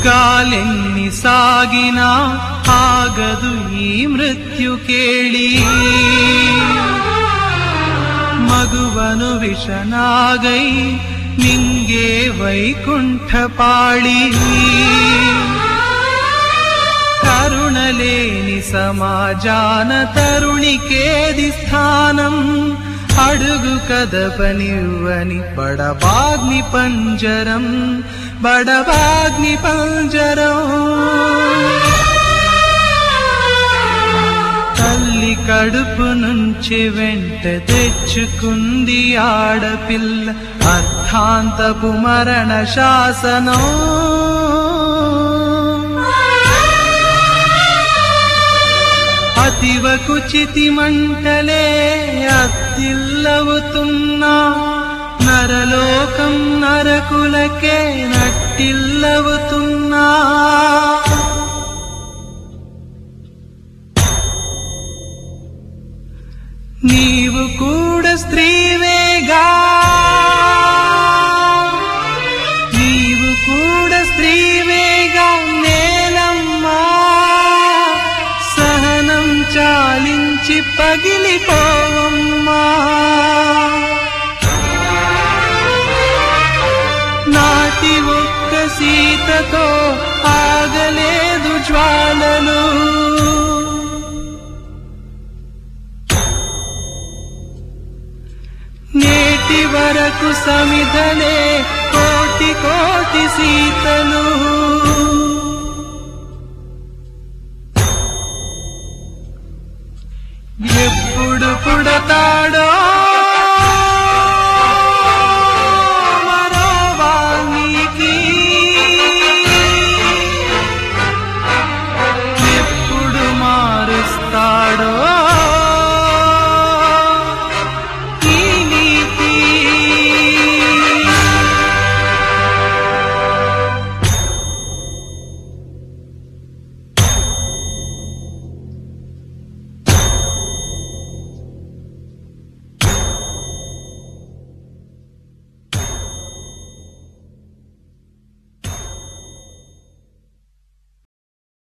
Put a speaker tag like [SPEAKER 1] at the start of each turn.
[SPEAKER 1] ಯುಗಾಲೆನ್ನಿ ಸಾಗಿನ ಆಗದು ಈ ಮೃತ್ಯು ಕೇಳಿ ಮಗುವನು ವಿಷನಾಗೈ ನಿಂಗೆ ವೈಕುಂಠ ಪಾಳಿ కరుణలేని సమాజాన తరుణికేది స్థానం అడుగు కదపనివ్వని బడబాగ్ని పంజరం బడబాగ్ని పంజరం తల్లి కడుపు నుంచి వెంట తెచ్చుకుంది ఆడపిల్ల అర్థాంతపు మరణ శాసనం అతివ కుచితి మంటలే అత్తిల్లవుతున్నా నరలోకం నరకులకే నట్టిల్లవుతున్నా నీవు కూడా స్త్రీవేగా నీవు కూడా స్త్రీవేగా నేలమ్మా సహనం చాలించి పగిలిపోవమ్మా నాటి ఒక్క సీతతో ఆగలేదు జ్వాలలు నేటి వరకు సమిధలే కోటి కోటి సీతలు